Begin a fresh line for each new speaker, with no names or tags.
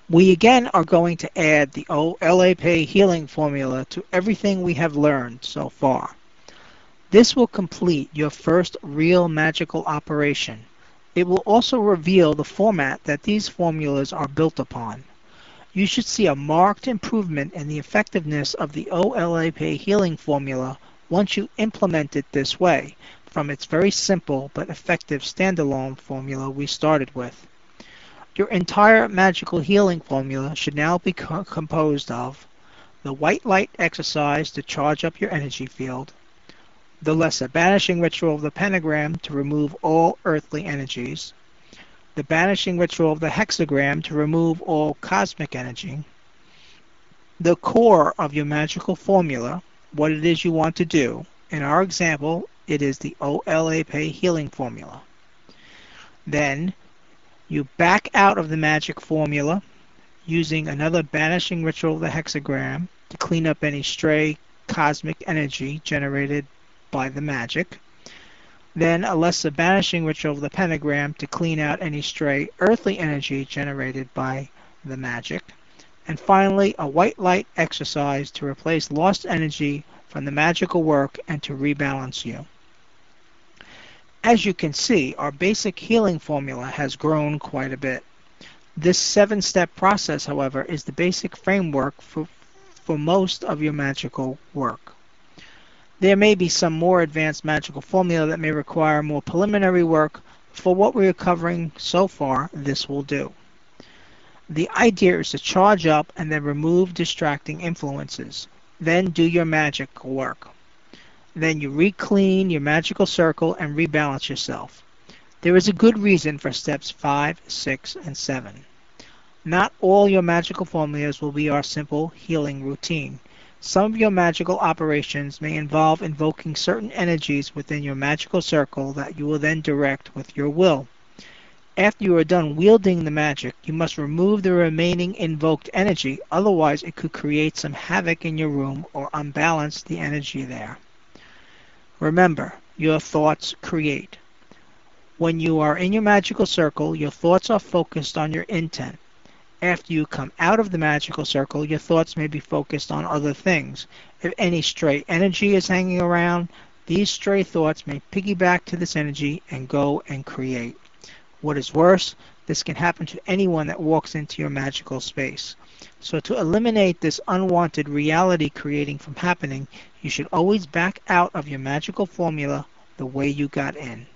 We again are going to add the OLAP healing formula to everything we have learned so far. This will complete your first real magical operation. It will also reveal the format that these formulas are built upon. You should see a marked improvement in the effectiveness of the OLAP healing formula once you implement it this way, from its very simple but effective standalone formula we started with. Your entire magical healing formula should now be composed of the white light exercise to charge up your energy field, the lesser banishing ritual of the pentagram to remove all earthly energies, the banishing ritual of the hexagram to remove all cosmic energy, the core of your magical formula, what it is you want to do. In our example, it is the OLAP healing formula. Then you back out of the magic formula using another banishing ritual of the hexagram to clean up any stray cosmic energy generated by the magic. Then a lesser banishing ritual of the pentagram to clean out any stray earthly energy generated by the magic. And finally, a white light exercise to replace lost energy from the magical work and to rebalance you. As you can see, our basic healing formula has grown quite a bit. This 7-step process, however, is the basic framework for most of your magical work. There may be some more advanced magical formula that may require more preliminary work. For what we are covering so far, this will do. The idea is to charge up and then remove distracting influences. Then do your magic work. Then you re-clean your magical circle and rebalance yourself. There is a good reason for steps 5, 6, and 7. Not all your magical formulas will be our simple healing routine. Some of your magical operations may involve invoking certain energies within your magical circle that you will then direct with your will. After you are done wielding the magic, you must remove the remaining invoked energy, otherwise it could create some havoc in your room or unbalance the energy there. Remember, your thoughts create. When you are in your magical circle, your thoughts are focused on your intent. After you come out of the magical circle, your thoughts may be focused on other things. If any stray energy is hanging around, these stray thoughts may piggyback to this energy and go and create. What is worse, this can happen to anyone that walks into your magical space. So to eliminate this unwanted reality creating from happening, you should always back out of your magical formula the way you got in.